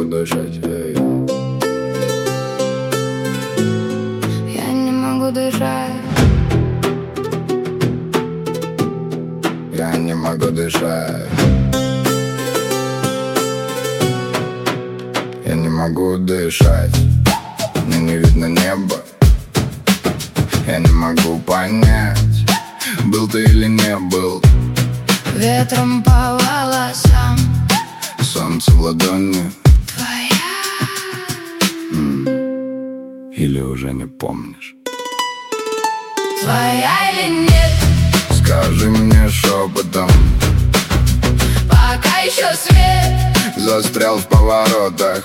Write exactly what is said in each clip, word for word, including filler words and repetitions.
дышать, эй. Я не могу дышать. Я не могу дышать. Я не могу дышать. Мне не видно неба. Я не могу понять, был ты или не был. Ветром по волосам, Солнце в ладони. твоя. М. Или уже не помнишь? Твоя или нет? Скажи мне шепотом. Пока еще свет. Застрял в поворотах.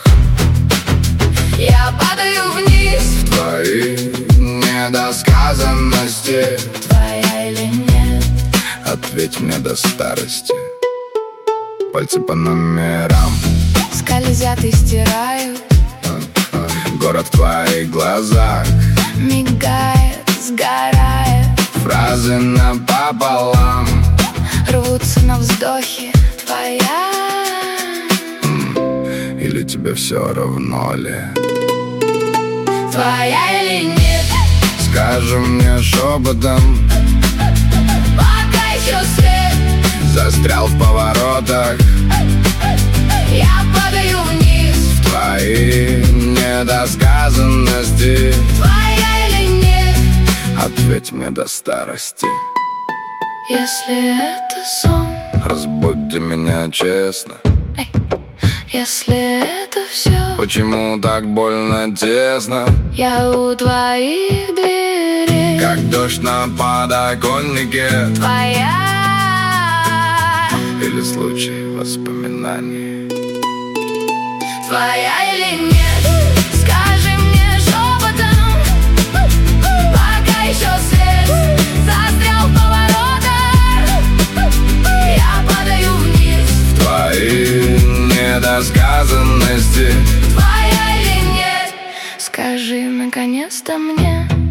Я падаю вниз. В твои недосказанности. Твоя или нет? Ответь мне до старости. Пальцы по номерам. Скользят и стирают. Город в твоих глазах. Мигает, сгорает. Фразы напополам. Рвутся на вздохе. Твоя. Или тебе все равно ли? Твоя или нет? Скажи мне шепотом. Пока еще свет. Застрял в поворотах. Я падаю вниз. В твои недосказанности. Твоя или нет? Ответь мне до старости. Если это сон, Разбудь ты меня честно. эй, если это все, Почему так больно тесно? я у твоих дверей. Как дождь на подоконнике. Твоя. Или случай воспоминаний. Твоя или нет? Скажи мне шепотом. Пока еще свет. Застрял в поворотах. Я падаю вниз. В твои недосказанности. Твоя или нет? Скажи наконец-то мне.